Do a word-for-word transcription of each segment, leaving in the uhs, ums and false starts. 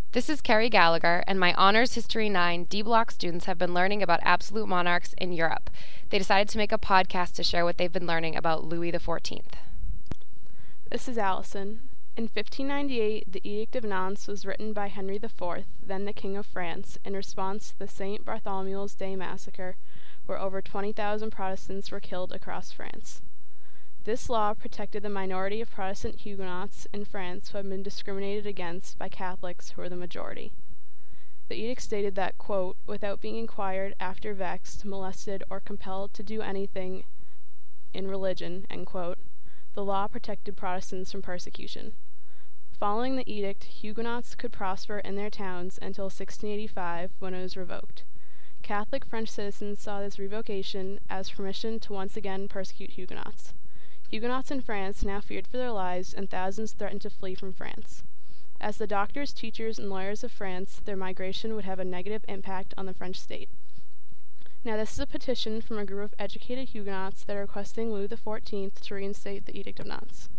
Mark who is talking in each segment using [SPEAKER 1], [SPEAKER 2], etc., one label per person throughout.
[SPEAKER 1] This is Carrie Gallagher, and my Honors History nine D-Block students have been learning about absolute monarchs in Europe. They decided to make a podcast to share what they've been learning about Louis the fourteenth.
[SPEAKER 2] This is Allison. In fifteen ninety-eight, the Edict of Nantes was written by Henry the Fourth, then the King of France, in response to the Saint Bartholomew's Day massacre, where over twenty thousand Protestants were killed across France. This law protected the minority of Protestant Huguenots in France who had been discriminated against by Catholics who were the majority. The edict stated that, quote, without being inquired after, vexed, molested, or compelled to do anything in religion, end quote, the law protected Protestants from persecution. Following the edict, Huguenots could prosper in their towns until sixteen eighty-five, when it was revoked. Catholic French citizens saw this revocation as permission to once again persecute Huguenots. Huguenots in France now feared for their lives, and thousands threatened to flee from France. As the doctors, teachers, and lawyers of France, their migration would have a negative impact on the French state. Now this is a petition from a group of educated Huguenots that are requesting Louis the fourteenth to reinstate the Edict of Nantes.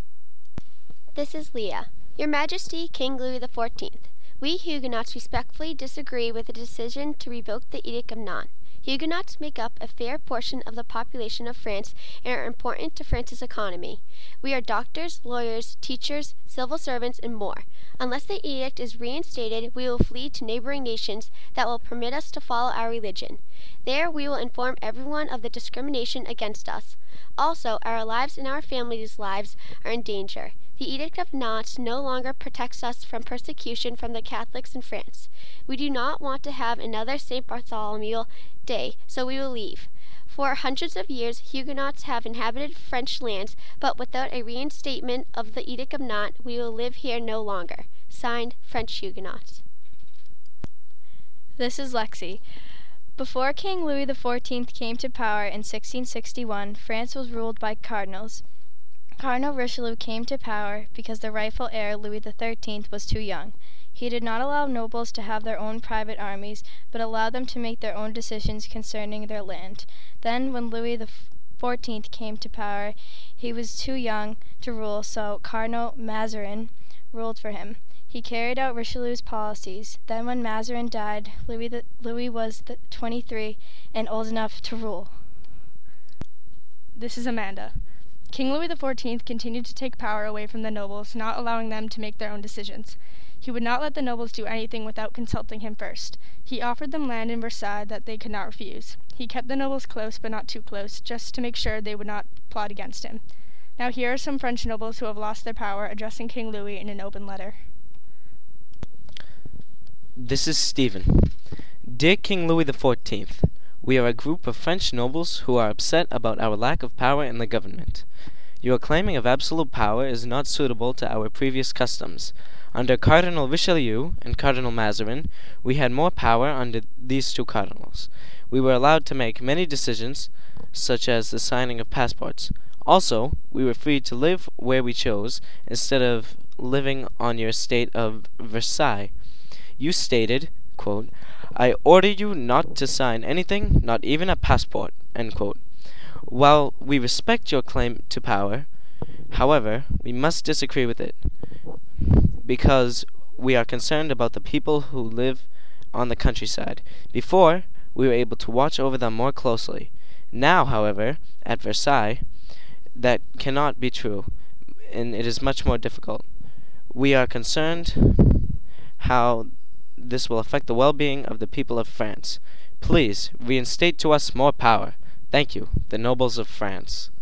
[SPEAKER 3] This is Leah. Your Majesty, King Louis the fourteenth. We Huguenots respectfully disagree with the decision to revoke the Edict of Nantes. Huguenots make up a fair portion of the population of France and are important to France's economy. We are doctors, lawyers, teachers, civil servants, and more. Unless the edict is reinstated, we will flee to neighboring nations that will permit us to follow our religion. There we will inform everyone of the discrimination against us. Also, our lives and our families' lives are in danger. The Edict of Nantes no longer protects us from persecution from the Catholics in France. We do not want to have another Saint Bartholomew Day, so we will leave. For hundreds of years, Huguenots have inhabited French lands, but without a reinstatement of the Edict of Nantes, we will live here no longer. Signed, French Huguenots.
[SPEAKER 4] This is Lexi. Before King Louis the fourteenth came to power in sixteen sixty-one, France was ruled by cardinals. Cardinal Richelieu came to power because the rightful heir, Louis the thirteenth, was too young. He did not allow nobles to have their own private armies, but allowed them to make their own decisions concerning their land. Then, when Louis the fourteenth came to power, he was too young to rule, so Cardinal Mazarin ruled for him. He carried out Richelieu's policies. Then, when Mazarin died, Louis, the, Louis was the twenty-three and old enough to rule.
[SPEAKER 5] This is Amanda. King Louis the fourteenth continued to take power away from the nobles, not allowing them to make their own decisions. He would not let the nobles do anything without consulting him first. He offered them land in Versailles that they could not refuse. He kept the nobles close, but not too close, just to make sure they would not plot against him. Now here are some French nobles who have lost their power addressing King Louis in an open letter.
[SPEAKER 6] This is Stephen. Dear King Louis the fourteenth, we are a group of French nobles who are upset about our lack of power in the government. Your claiming of absolute power is not suitable to our previous customs. Under Cardinal Richelieu and Cardinal Mazarin, we had more power under these two cardinals. We were allowed to make many decisions, such as the signing of passports. Also, we were free to live where we chose, instead of living on your estate of Versailles. You stated, quote, I order you not to sign anything, not even a passport, end quote. While we respect your claim to power, however, we must disagree with it, because we are concerned about the people who live on the countryside. Before, we were able to watch over them more closely. Now, however, at Versailles, that cannot be true, and it is much more difficult. We are concerned how this will affect the well-being of the people of France. Please, reinstate to us more power. Thank you, the nobles of France.